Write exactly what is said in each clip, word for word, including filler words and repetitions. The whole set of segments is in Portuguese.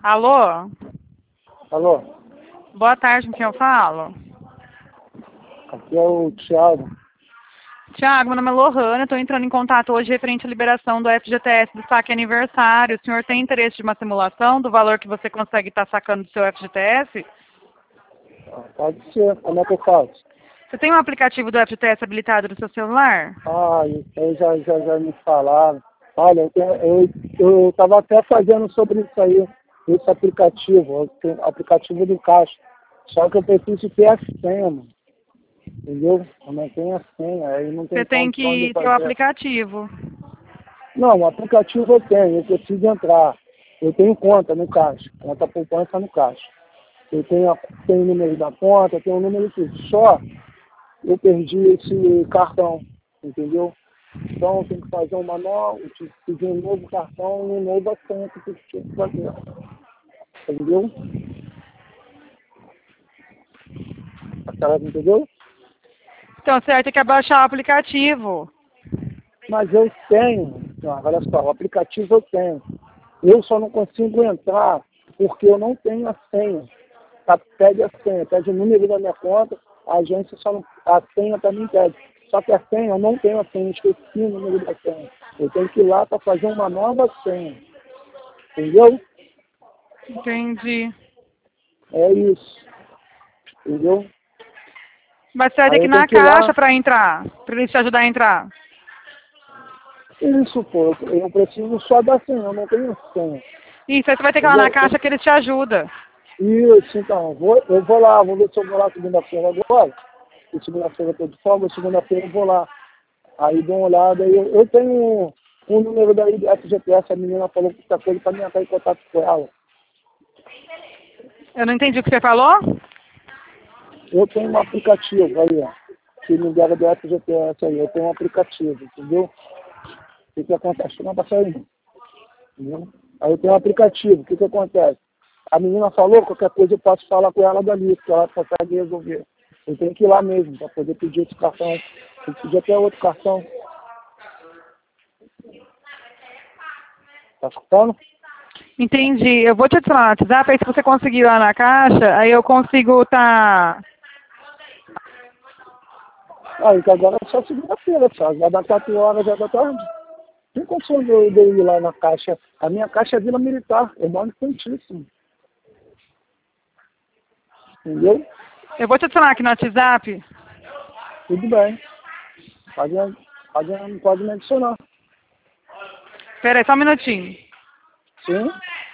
Alô? Alô, Boa tarde, com quem eu falo? aqui é o Thiago. Tiago, meu nome é Lohana, estou entrando em contato hoje referente à liberação do F G T S do saque aniversário. O senhor tem interesse de uma simulação do valor que você consegue estar sacando do seu F G T S? Ah, pode ser, como é que eu faço? Você tem um aplicativo do F G T S habilitado no seu celular? Ah, isso aí já, já, já me falaram. Olha, eu tenho- eu eu estava até fazendo sobre isso aí, esse aplicativo, o aplicativo do Caixa. Só que eu preciso ter a senha, mano. Entendeu? Eu não tenho a senha, aí não tem Você tem condição de que ter o fazer. aplicativo. Não, o aplicativo eu tenho, eu preciso entrar. Eu tenho conta no Caixa, conta poupança no Caixa. Eu tenho, a, tenho o número da conta, tenho o número de tudo. Só eu perdi esse cartão, entendeu? Então eu tenho que fazer uma nova, pedir um novo cartão e um novo assento que eu tinha que fazer. Entendeu? A senhora entendeu? Então você vai ter que baixar o aplicativo. Mas eu tenho, não, olha só, o aplicativo eu tenho. Eu só não consigo entrar porque eu não tenho a senha. Tá, pede a senha, pede o número da minha conta, a agência só não, a senha também pede. Só que a senha, eu não tenho a senha, eu esqueci o número da senha. Eu tenho que ir lá para fazer uma nova senha. Entendeu? Entendi. É isso. Entendeu? Mas você vai ter Aí que ir eu tenho na que ir caixa lá. para entrar, para ele te ajudar a entrar. Isso, pô. Eu eu preciso só da senha, eu não tenho senha. Isso, aí você vai ter que ir lá na Entendeu? caixa que eles te ajudam. Isso, então. Eu vou, eu vou lá, vou ver se eu vou lá segunda-feira agora. E segunda-feira eu tô de folga, segunda-feira eu vou lá. Aí dou uma olhada, aí eu, eu tenho um, um número daí do F G T S, a menina falou que tá coisa para mim entrar em contato com ela. Eu não entendi o que você falou? Eu tenho um aplicativo aí, ó, que me deram do F G T S aí, eu tenho um aplicativo, entendeu? O que que acontece? Não passa aí, entendeu? Aí eu tenho um aplicativo, o que que acontece? A menina falou, qualquer coisa eu posso falar com ela dali, porque ela consegue resolver. Eu tenho que ir lá mesmo, para poder pedir esse cartão. Tem que pedir até outro cartão. Tá escutando? Entendi. Eu vou te adicionar no WhatsApp, aí se você conseguir ir lá na caixa, aí eu consigo tá. Aí que agora é só segunda-feira, só. Vai dar quatro horas já da tarde. Tem condição de eu de eu ir lá na caixa. A minha caixa é Vila Militar. Eu moro em Santíssimo. Entendeu? Eu vou te adicionar aqui no WhatsApp. Tudo bem. Pode, pode, pode me adicionar. Espera aí, só um minutinho. Sim?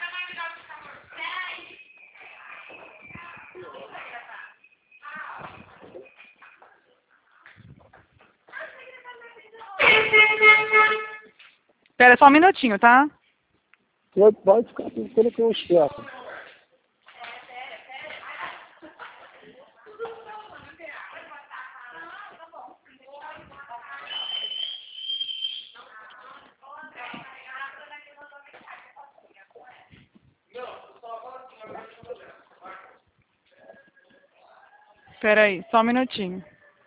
Espera só um minutinho, tá? Pode, pode ficar tranquilo que eu espero. Espera aí, só um minutinho.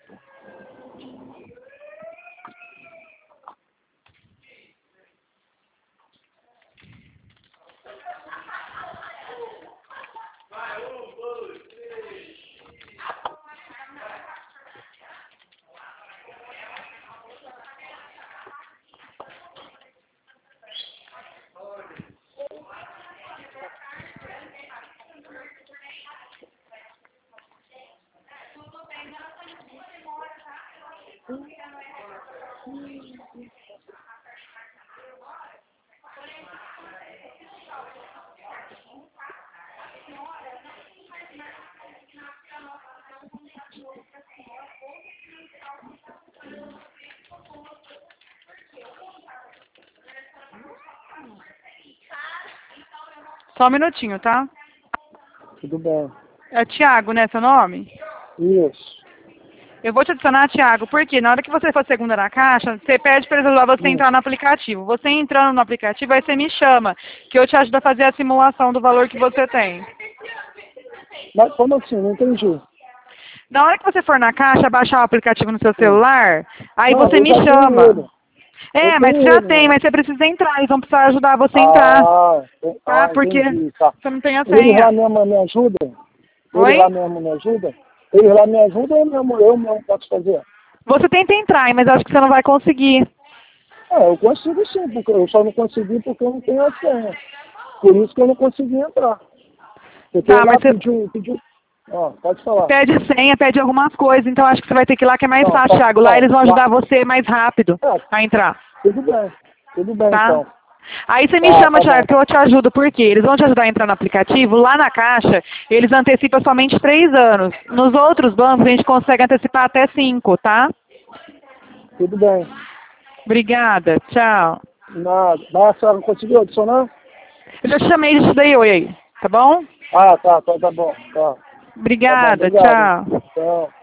Só um minutinho, tá? Tudo bem. É Thiago, né, seu nome? Isso. Eu vou te adicionar, Thiago, porque na hora que você for segunda na caixa, você pede para eles lá você Hum. entrar no aplicativo. Você entrando no aplicativo, aí você me chama, que eu te ajudo a fazer a simulação do valor que você tem. Mas como assim? Não entendi. Na hora que você for na caixa, baixar o aplicativo no seu Sim. celular, aí Não, você eu me já tenho chama. ele. É, Eu mas tenho já ele, tem, né? mas você precisa entrar, eles vão precisar ajudar você a entrar, Ah, tem- tá? ah, Porque entendi, tá. você não tem a Eles lá senha. mesmo me ajudam? Eles Oi? lá mesmo me ajudam? Eles lá me ajudam ou eu mesmo, eu mesmo posso fazer? Você tenta entrar, mas acho que você não vai conseguir. É, eu consigo sim, porque eu só não consegui porque eu não tenho a senha. Por isso que eu não consegui entrar. Porque Tá, lá mas você pediu, pediu. Ó, pode falar. pede senha, pede algumas coisas, então acho que você vai ter que ir lá que é mais Não, fácil, tá, Thiago. Lá não, eles vão lá. ajudar você mais rápido É, a entrar, tudo bem. Tudo bem, tá? então. Aí você me Tá, chama, tá Thiago, bom. que eu te ajudo. Por quê? Eles vão te ajudar a entrar no aplicativo. Lá na Caixa, eles antecipam somente três anos. Nos outros bancos, a gente consegue antecipar até cinco, tá? Tudo bem. Obrigada. Tchau. Nada. Mas a senhora conseguiu adicionar? Eu já te chamei de te dei oi aí, tá bom? Ah, tá, tá, tá bom. Tá. Tá bom, Obrigada. obrigado. Hein? Tchau. Tchau.